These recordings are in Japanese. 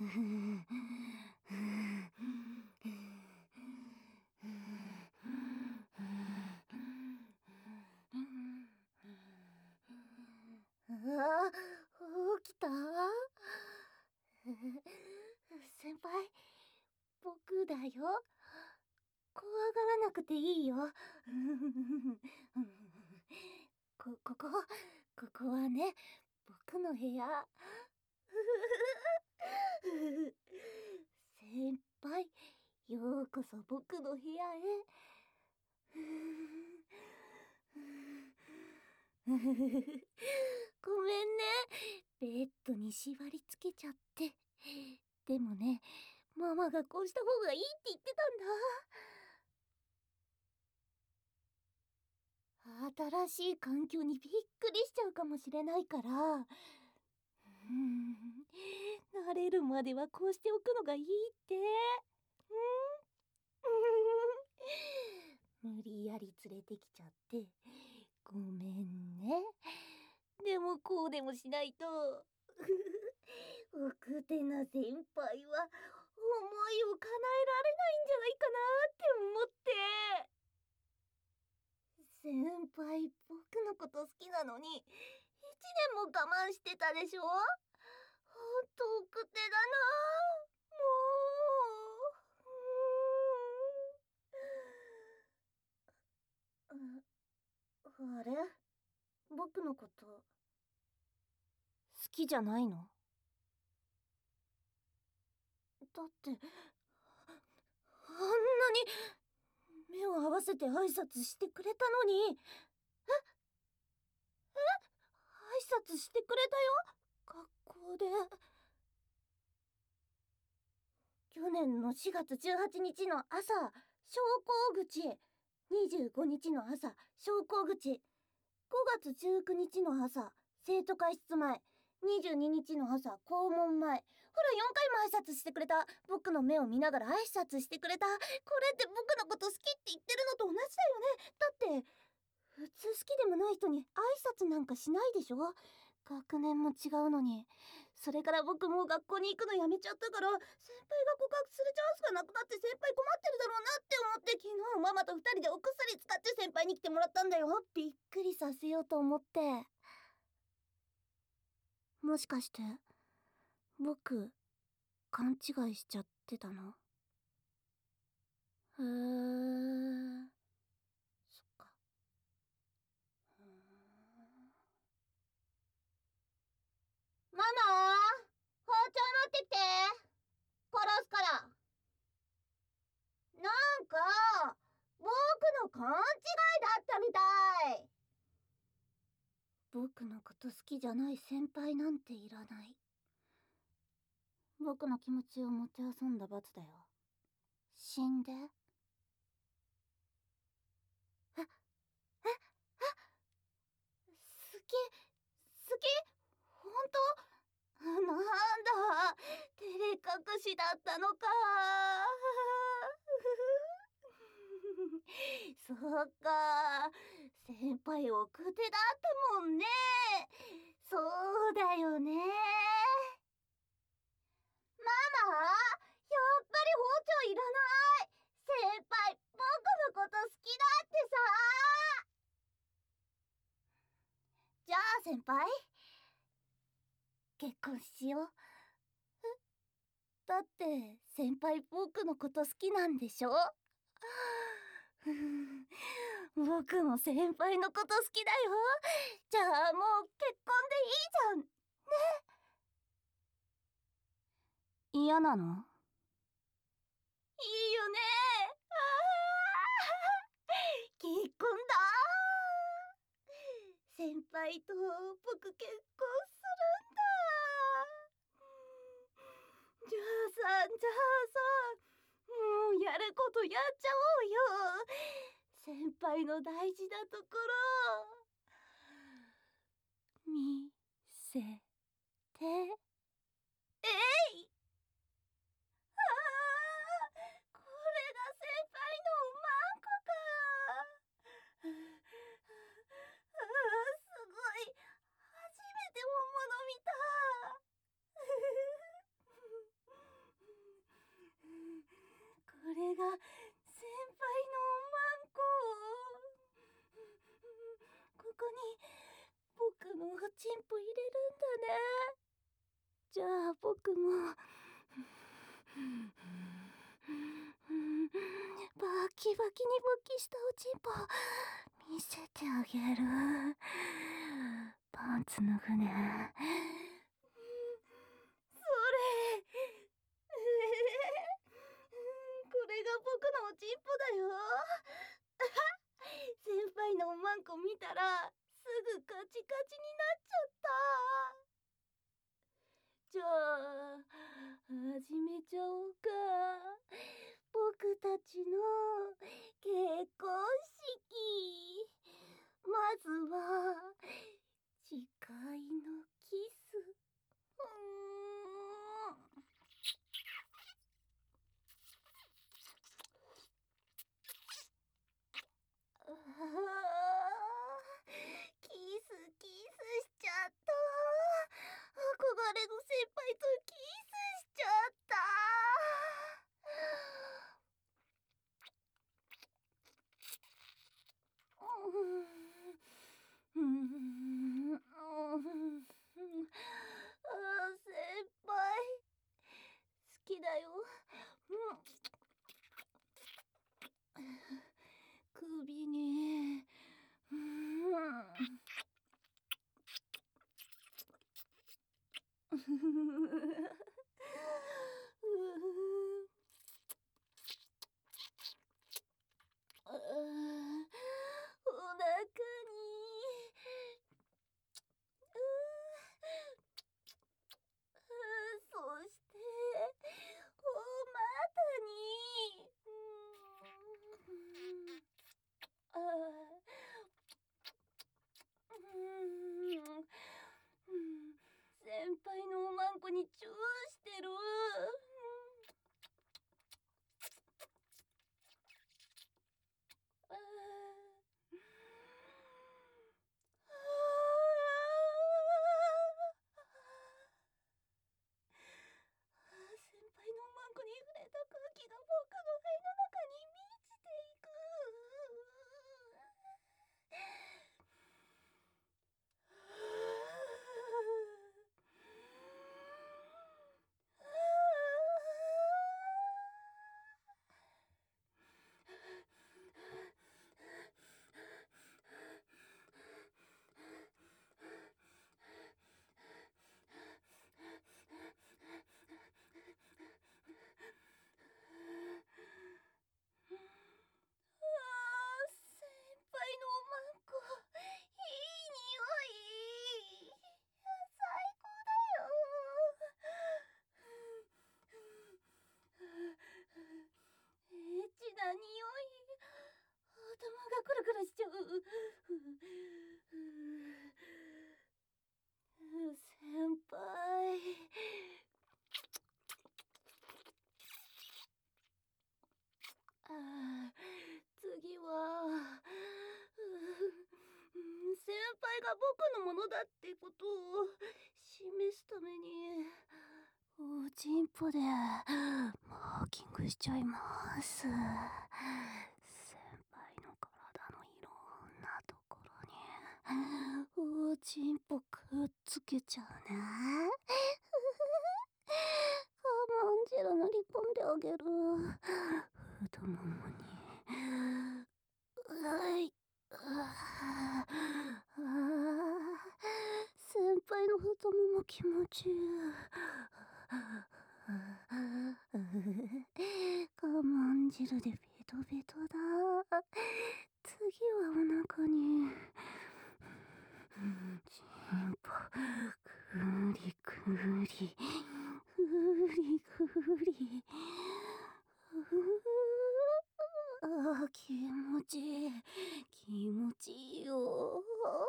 起きた？先輩、僕だよ。怖がらなくていいよ。ここはね、僕の部屋。先輩、ようこそ僕の部屋へ。ごめんね、ベッドに縛り付けちゃって。でもね、ママがこうした方がいいって言ってたんだ。新しい環境にびっくりしちゃうかもしれないから、慣れるまではこうしておくのがいいって。無理やり連れてきちゃってごめんね。でもこうでもしないと奥手な先輩は思いを叶えられないんじゃないかなって思って。先輩、僕のこと好きなのに1年も我慢してたでしょ。ほんと奥手だなもう。あれ？僕のこと好きじゃないの？だってあんなに目を合わせて挨拶してくれたのに。挨拶してくれたよ、学校で。去年の4月18日の朝、昇降口。25日の朝、昇降口。5月19日の朝、生徒会室前。22日の朝、校門前。ほら、4回も挨拶してくれた。僕の目を見ながら挨拶してくれた。これって僕のこと好きって言ってるのと同じだよね。だって、普通好きでもない人に挨拶なんかしないでしょ。学年も違うのに。それから僕もう学校に行くのやめちゃったから、先輩が告白するチャンスがなくなって先輩困ってるだろうなって思って、昨日ママと2人でお薬使って先輩に来てもらったんだよ。びっくりさせようと思って。もしかして僕勘違いしちゃってたの？へー、そっか。ママ、包丁持ってきて。殺すから。なんか僕の勘違いだったみたい。僕のこと好きじゃない先輩なんていらない。僕の気持ちをもてあそんだ罰だよ。死んで。好きほんと？なんだ、照れ隠しだったのか。そうか、先輩奥手だったもんね。そうだよね。ママ、やっぱり包丁いらない。先輩、僕のこと好きだってさ。じゃあ先輩、結婚しよう。だって先輩僕のこと好きなんでしょ。僕も先輩のこと好きだよ。じゃあもう結婚でいいじゃん。ね。嫌なの？いいよね。結婚だ。先輩と僕結婚するんだ。じゃあもうやることやっちゃおうよ。先輩の大事なところ見せて。えい。これが先輩のおまんこか。すごい。初めて本物見た。 が先輩のマンコ。ここに僕のおちんぽ入れるんだね。じゃあ僕もバキバキに勃起したおちんぽ見せてあげる。パンツ脱ぐね。それこれが僕のおちんぽだよ。先輩のおまんこ見たらすぐカチカチになっちゃった。じゃあ始めちゃおうか。僕たちの結婚式。まずは誓いのキス。キスしちゃった。憧れの先輩とキスしちゃった。先輩好きだよ。首にお腹にそしてお股に先輩のおまんこにチューしてる。先輩のおまんこに触れた空気が僕の肺の中に満ちていく。先輩のおまんこ、いい匂い。最高だよ。エッチな匂い。頭がクルクルしちゃう。先輩。次は先輩が僕のものだってことを示すためにおちんぽでマーキングしちゃいます。先輩の体のいろんなところにおちんぽくっつけちゃうね。我慢汁塗り込んであげる。太ももに先輩の太もも気持ちいい。我慢汁でベトベトだ。次はお腹にちんぽぐりぐりぐりぐり。気持ちいい。気持ちいいよ。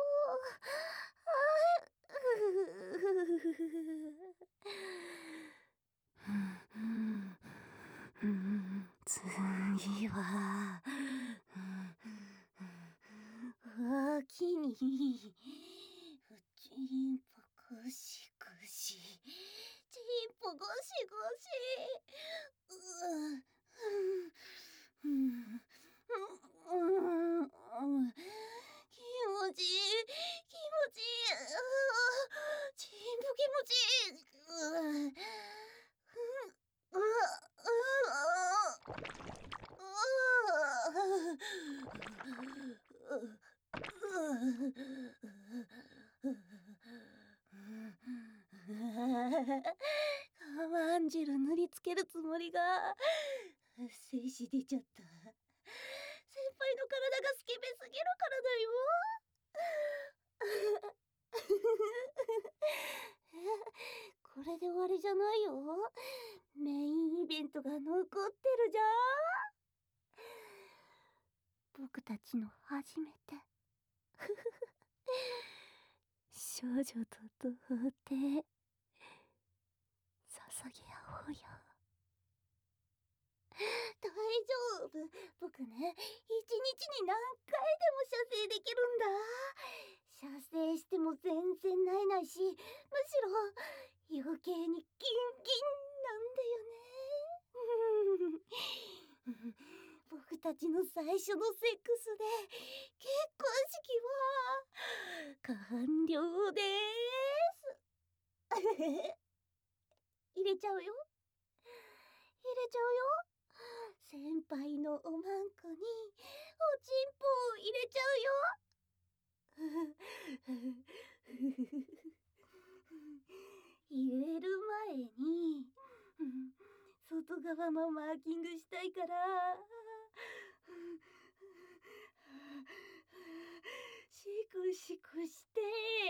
次は秋にちんぽゴシゴシ、ちんぽゴシゴシ。 気持ちいい、気持ちいい、ちんぽ気持ちいい。カマンジェル塗りつけるつもりが精子出ちゃった。先輩の体がスケベすぎるからだよ。これで終わりじゃないよ。メインイベントが残ってるじゃん。僕たちの初めて少女と童貞捧げ合おうよ。大丈夫。僕ね、一日に何回でも射精できるんだ。射精しても全然ないないし、むしろ余計にギンギンなんだよね。僕たちの最初のセックスで結婚式は完了です。入れちゃうよ。入れちゃうよ。先輩のおまんこにおちんぽを入れちゃうよ。入れる前に外側もマーキングしたいから、シクシクして、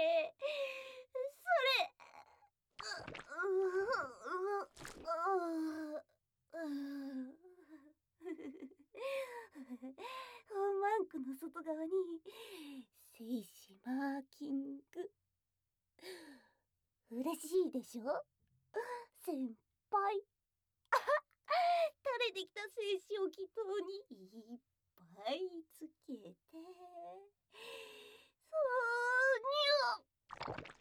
マンクの外側に精子マーキング。嬉しいでしょ先輩。垂れてきた精子を気筒にいっぱいつけて、そうにゅ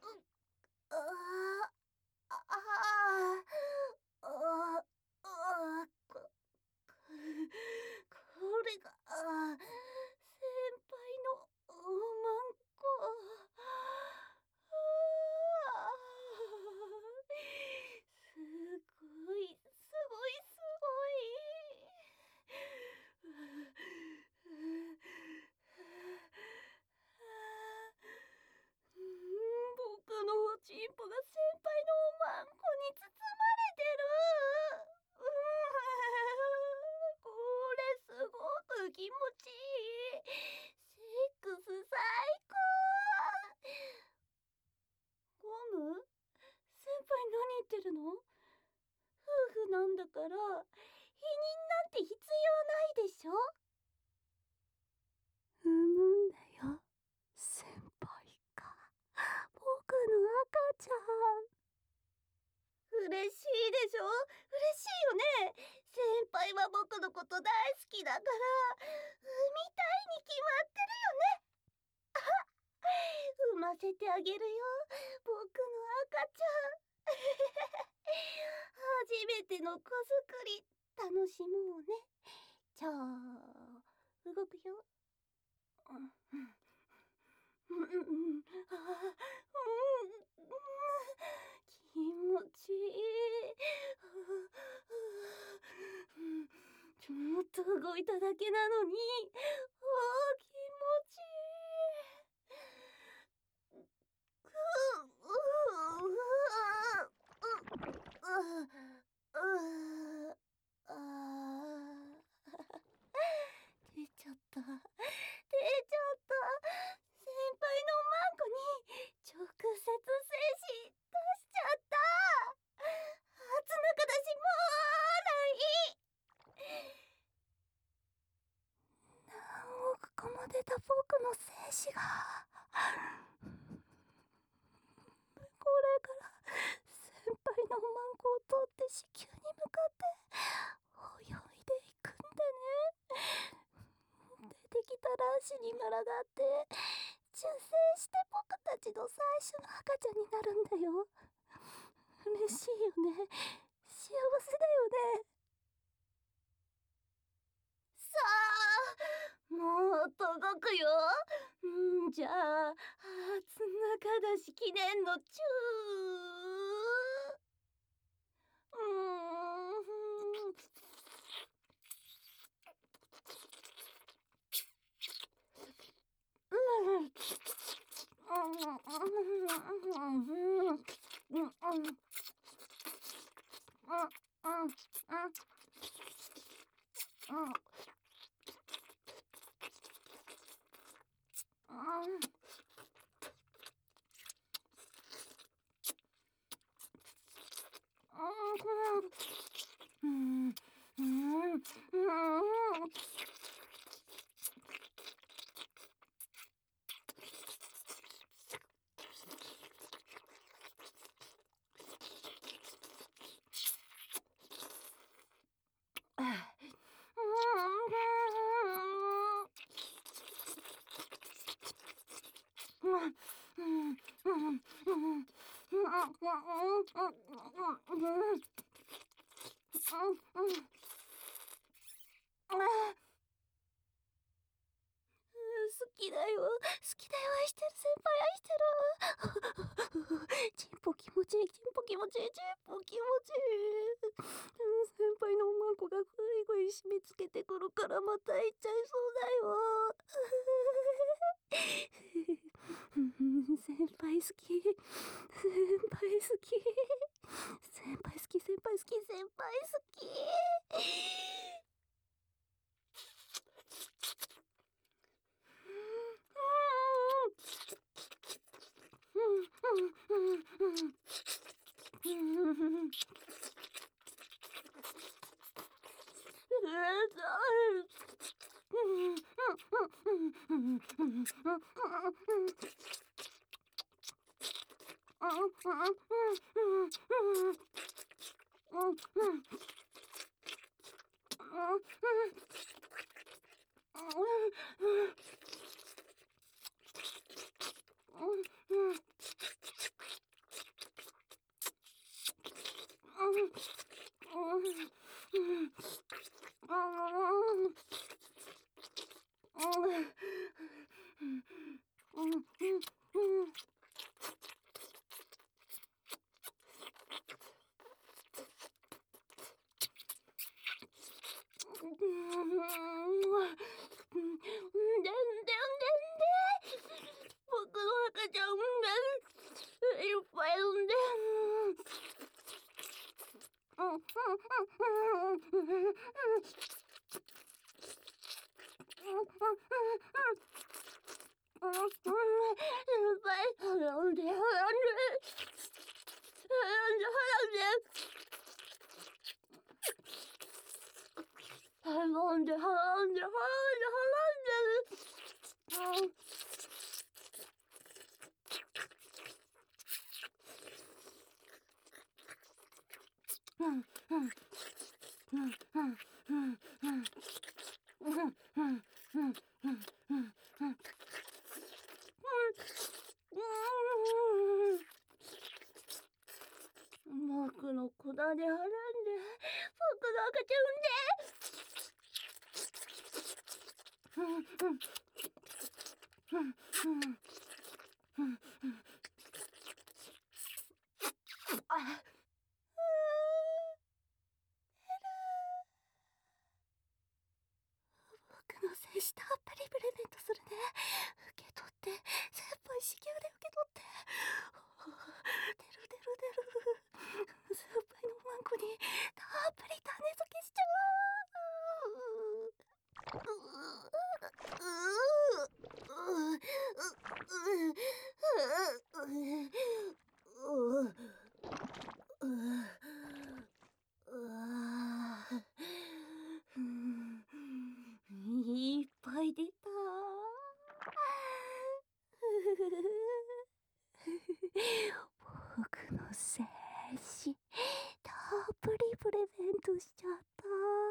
これが先輩のおまんこ。すごいすごいすごい。僕のおちんぽが先輩のおまんこに包まれてる。これすごく気持ちいい。セックス最高。ゴム？先輩何言ってるの？夫婦なんだから、避妊なんて必要ないでしょ？産むんだよ、先輩が。僕の赤ちゃん。嬉しいでしょ？嬉しいよね。先輩は僕のこと大好きだから、産みたいに決まってるよね。産ませてあげるよ、僕の赤ちゃん。初めての子作り、楽しもうね。じゃあ、動くよ。気持ちいい。ちょっと動いただけなのに、気持ちいい。出ちゃった。出ちゃった。先輩のマンコに直接精子出しちゃった。初中だし、もう何億個も出た僕の精子が、これから先輩のマンコを取って子宮に向かって泳いでいくんだね。出てきた卵子に群がって受精して僕たちの最初の赤ちゃんになるんだよ。嬉しいよね。幸せだよね。 もう届くよ。じゃあ、初中出し記念のチュ好きだよ、好きだよ、愛してる、先輩愛してる。チンポ気持ちいい、チンポ気持ちいい、チンポ気持ちいい。先輩のおまんこがぐいぐい締め付けてくるからまた行っちゃいそうだよ。先輩好き、先輩好き、先輩好き、先輩好き、先輩好き。僕の赤ちゃん産んでいっぱい産んで僕の子だではらんで、僕の赤ちゃ産んで。僕の精子たっぷりプレゼントするね。受け取って、先輩至急で受け取って。出る出る出る。先輩のマンコにたっぷり種付けしちゃいっぱい出た。僕の精子たっぷりプレゼントしちゃった。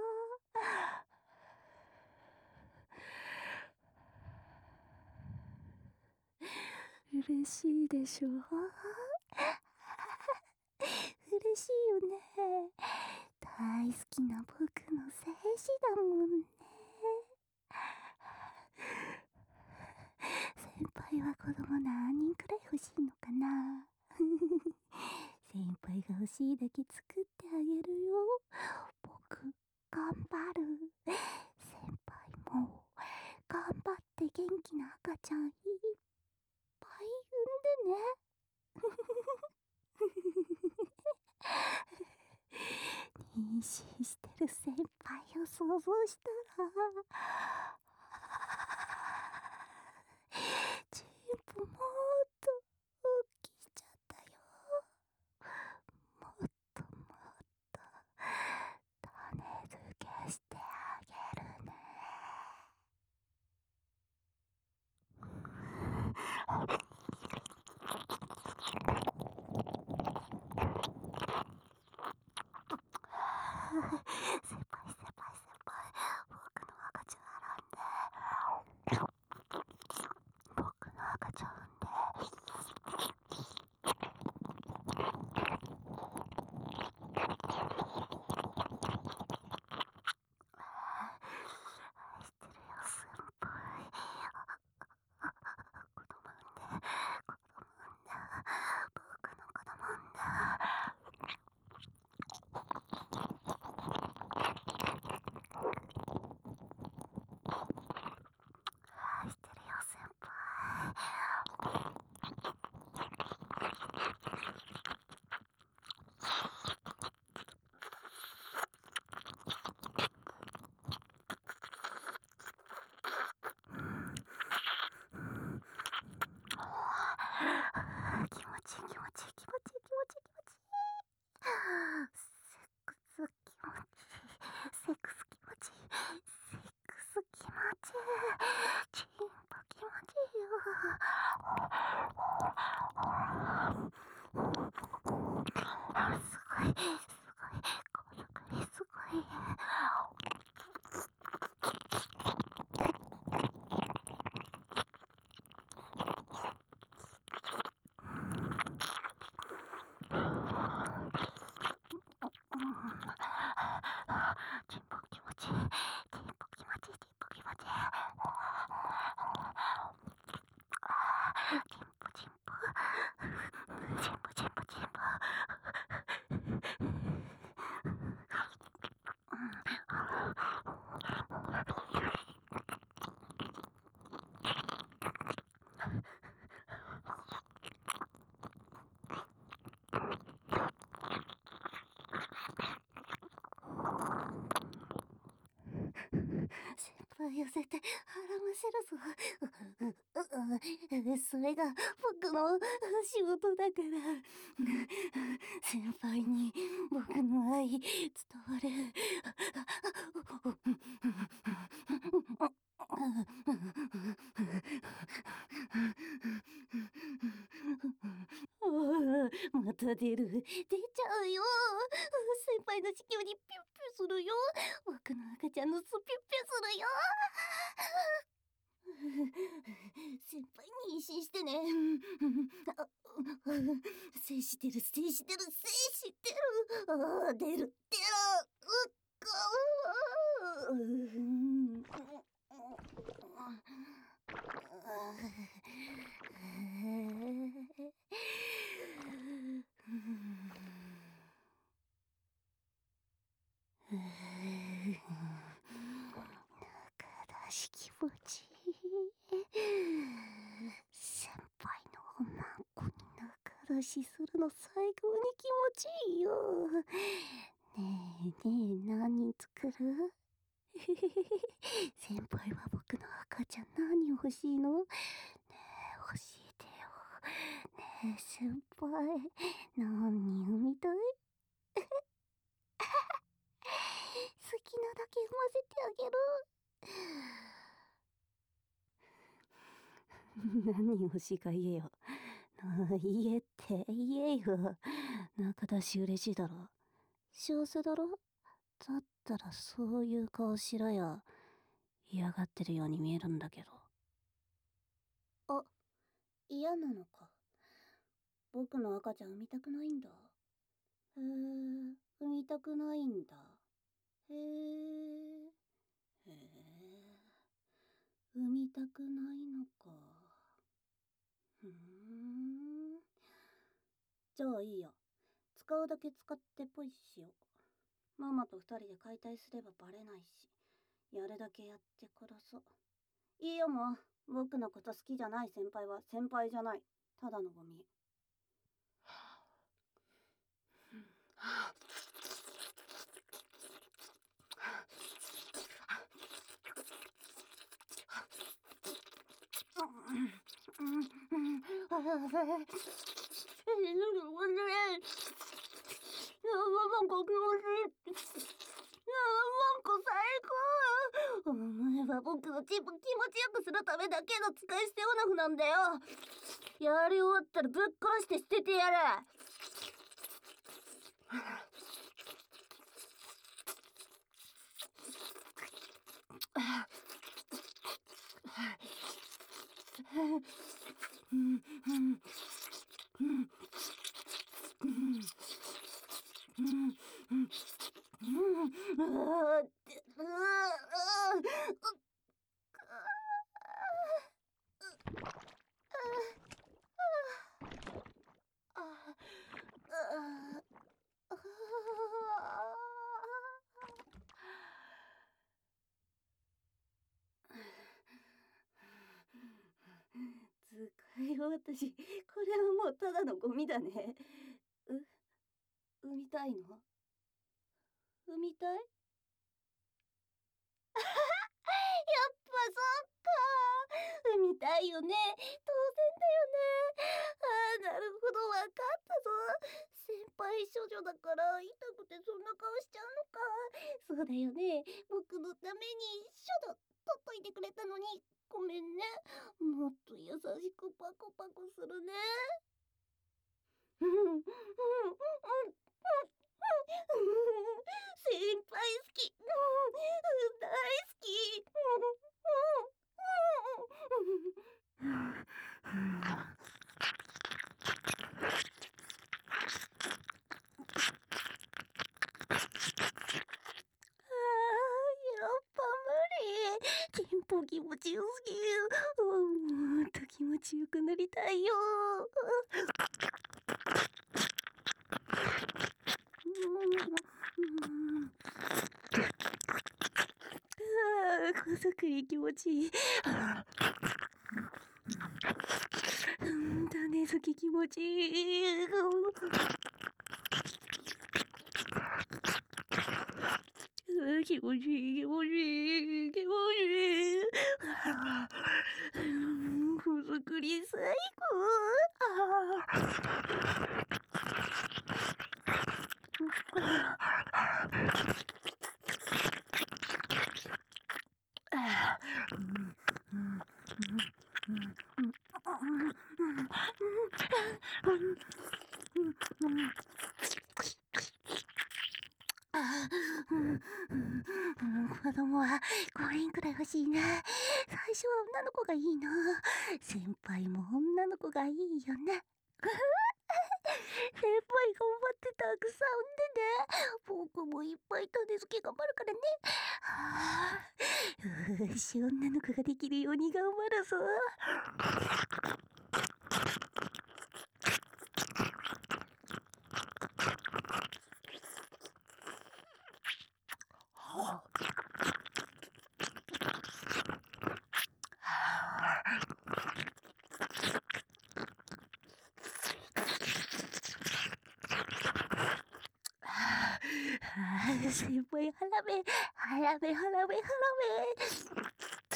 嬉しいでしょ。嬉しいよね。大好きな僕の精子だもんね。 供何人くらい欲しいのかな。先輩が欲しいだけ作ってあげるよ。僕、頑張る。先輩も、頑張って元気な赤ちゃんいっぱい産んでね。妊娠してる先輩を想像したら、チンポもっと大きいちゃったよ。もっともっと種付けしてあげるね。先輩、僕の赤ちゃん産んで。僕の赤ちゃん産んで。愛してるよ、先輩。子供産んで。僕の子供産んで。愛してるよ、先輩。気持ちいい。セックス気持ちいい。セックス気持ちいい。チンポ気持ちいいよ。すごい。このくらいすごい。チンポ気持ちいい。先輩を絶対腹ませるぞ。それが僕の仕事だから。先輩に僕の愛伝わる。また出ちゃうよ。先輩の地球にピュッピュするよ。僕の赤ちゃんの巣ピュッピュするよ。先輩妊娠してね。精してる。出る。中出し気持ちいい。先輩の女の子に中出しするの最高に気持ちいいよ。ねえ何人作る？先輩は僕の赤ちゃん何欲しいの？ねえ教えてよ。ねえ先輩何人産みたい？好きなだけ産ませてあげる。何欲しいか言えよ。言えよ。中出し嬉しいだろ。幸せだろ。だったらそういう顔しろよ。嫌がってるように見えるんだけど。あ、嫌なのか。僕の赤ちゃん産みたくないんだ。産みたくないんだ。産みたくないのか。 ふーん。じゃあいいや。使うだけ使ってポイしよう。ママと二人で解体すればバレないし、やるだけやって殺そう。いいよもう。僕のこと好きじゃない先輩は先輩じゃない。ただのゴミ。お前は僕を気持ちよくするためだけの使い捨てオナフなんだよ。やり終わったらぶっ殺して捨ててやる。使い私、これはもうただのゴミだね。産みたいの？産みたい？やっぱそっか。産みたいよね。当然だよね。ああ、なるほど、わかったぞ。先輩処女だから痛くてそんな顔しちゃうのか。そうだよね。僕のために処女取っといてくれたのにごめんね。もっと優しくパコパコするね。先輩好き。大好き。やっぱ無理。テンポ気持ちよすぎる。もっと気持ちよくなりたいよ。小作り気持ちいい。種付き気持ちいい。気持ちいい気持ちいい気持ちいい。小作り最子供は5人くらい欲しいな。最初は女の子がいいな。先輩も女の子がいいよね。先輩頑張ってたくさん産んでね。僕もいっぱい種付け頑張るからね。よし、女の子ができるように頑張るぞ。先輩腹目腹目腹目腹目。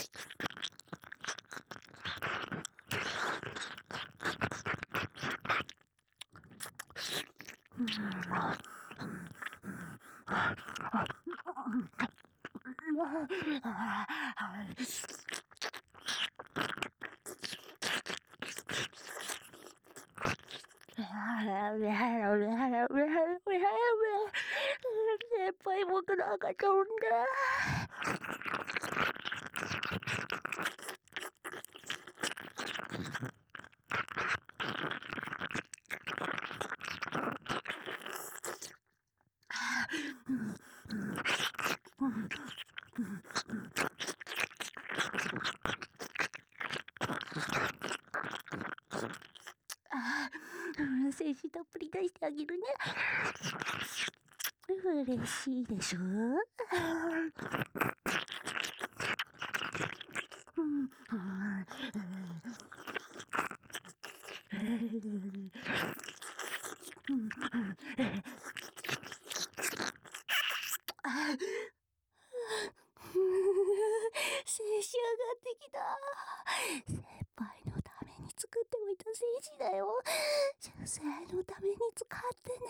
先輩僕の赤ちゃんだ。 子たっぷり出してあげるね。嬉しいでしょ。静止上がってきた。先輩のために作っておいた静止だよ。女性のために使ってね。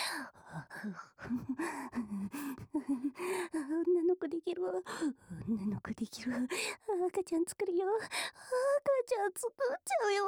女の子できる。女の子できる。赤ちゃん作るよ。赤ちゃん作っちゃうよ。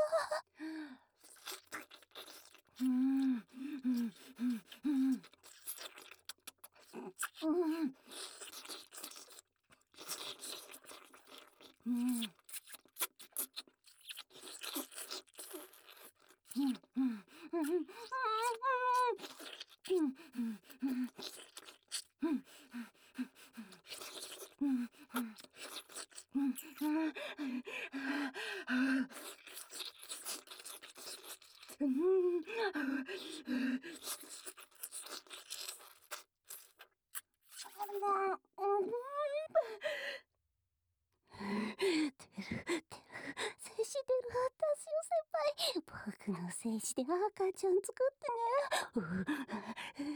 精子出る。私よ先輩。僕の精子で赤ちゃん作ってね。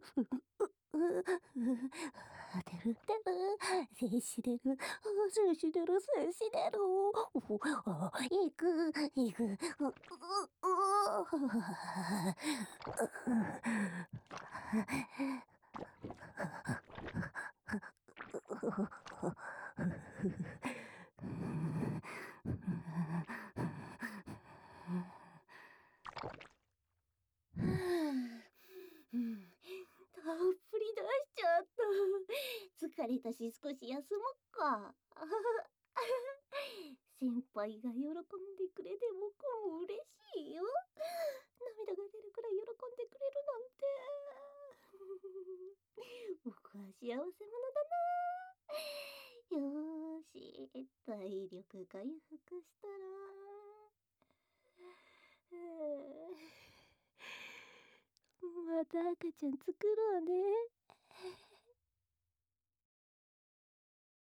出る。精子出る。精子出る。精子出る。行く。たっぷり出しちゃった。疲れたし少し休もっか。先輩が喜んでくれて僕も嬉しいよ。涙が出るくらい喜んでくれるなんて。僕は幸せ者だな。よーし、体力回復したら。また赤ちゃん作ろうね。